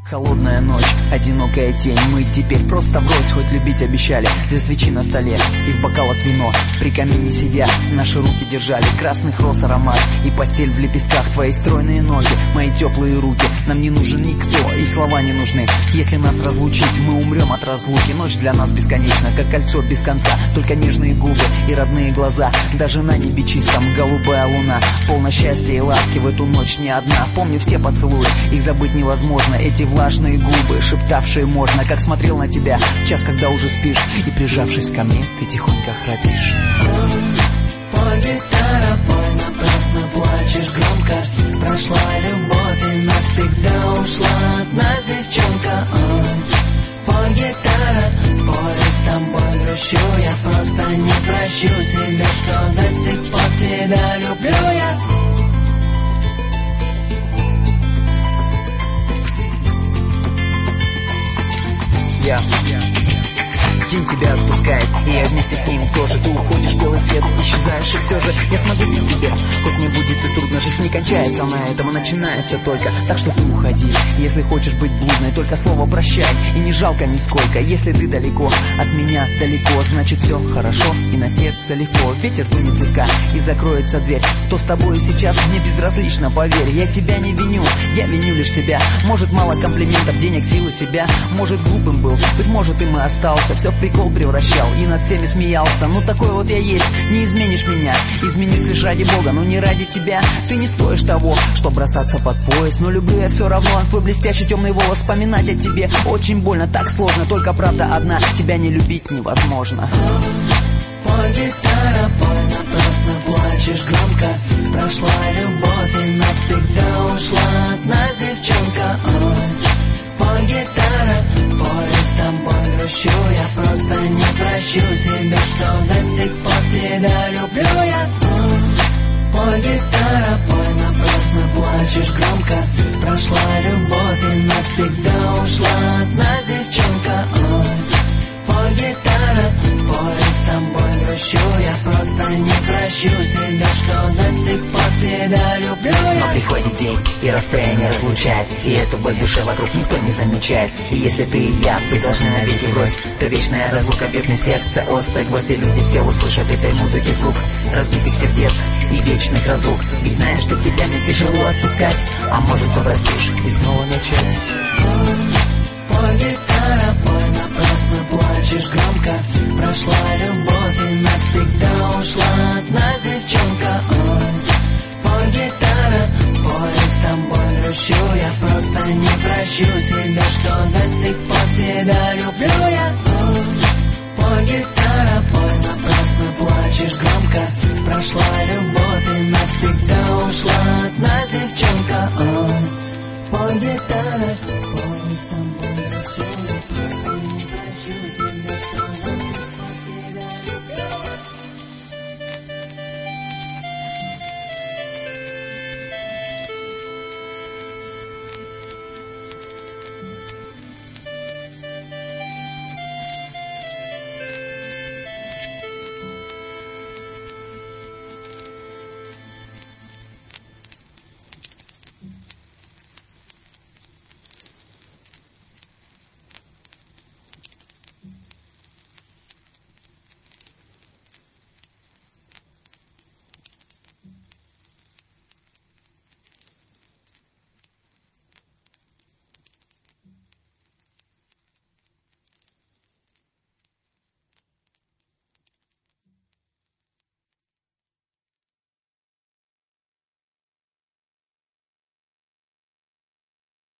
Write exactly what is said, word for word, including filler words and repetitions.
Холодная ночь, одинокая тень. Мы теперь просто врозь, хоть любить обещали. Две свечи на столе и в бокалах вино. При камине сидя, наши руки держали красных роз аромат. И постель в лепестках, твои стройные ноги, мои теплые руки. Нам не нужен никто, и слова не нужны. Если нас разлучить, мы умрем от разлуки. Ночь для нас бесконечна, как кольцо без конца. Только нежные губы и родные глаза. Даже на небе чистом голубая луна. Полно счастья и ласки в эту ночь не одна. Помню все поцелуи, их забыть невозможно. Эти влажные губы, шептавшие можно. Как смотрел на тебя в час, когда уже спишь. И прижавшись ко мне, ты тихонько храпишь. Пой, гитара, пой, напрасно плачешь громко. Прошла любовь и навсегда ушла от нас девчонка. Ой, пой, гитара, пой, с тобой грущу. Я просто не прощу себе, что до сих пор тебя люблю я. Я, день тебя отпускает, и я вместе с ним тоже. Ты уходишь в белый свет, исчезаешь, и все же я смогу без тебя. Хоть мне будет и трудно, жизнь не кончается, на этом начинается только. Так что ты уходи, если хочешь быть блудной, только слово прощай, и не жалко нисколько. Если ты далеко, от меня далеко, значит все хорошо, и на сердце легко. Ветер дунет слегка, и закроется дверь. Кто с тобою сейчас, мне безразлично, поверь. Я тебя не виню, я виню лишь тебя. Может мало комплиментов, денег, силы себя. Может глупым был, быть может им и остался. Все в прикол превращал и над всеми смеялся. Ну такой вот я есть, не изменишь меня. Изменюсь лишь ради Бога, но не ради тебя. Ты не стоишь того, что бросаться под пояс. Но люблю я все равно, твой блестящий темный волос. Вспоминать о тебе очень больно, так сложно. Только правда одна, тебя не любить невозможно. Пой, гитара, пой, напрасно плачешь громко. Прошла любовь и навсегда ушла от нас девчонка. Ой, пой, гитара, пой, с тобой грущу. Я просто не прощу себе, что до сих пор тебя люблю я. Ой, пой, гитара, пой, напрасно плачешь громко. Прошла любовь и навсегда ушла от нас девчонка. Ой, пой, гитара, пой, с тобой грущу. Я просто не прощу себя, что до сих пор тебя люблю я. Но приходит день, и расстояние разлучает, и эту боль в душе вокруг никто не замечает. И если ты и я, вы должны навеки врозь, то вечная разлука бьет сердце острой гвозди. Люди все услышат этой музыки звук разбитых сердец и вечных разлук. Ведь знаешь, что тебя мне тяжело отпускать, а может все простишь и снова начать. Пой, гитара, пой, напрасно плачешь громко. Прошла любовь и навсегда ушла от нас девчонка. Ой, пой, гитара, пой, с тобой грущу. Я просто не прощу себя, что до сих пор тебя люблю я. Ой, пой, гитара, пой, напрасно плачешь громко. Прошла любовь и навсегда ушла от нас девчонка. Ой, пой, гитара, пой, с тобой.